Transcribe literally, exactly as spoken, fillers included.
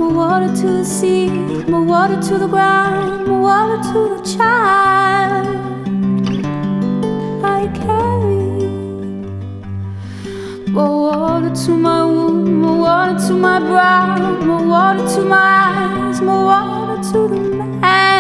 more water to the sea, more water to the ground, more water to the child I carry. More water to my womb, more water to my brow, more water to my eyes, more water to the man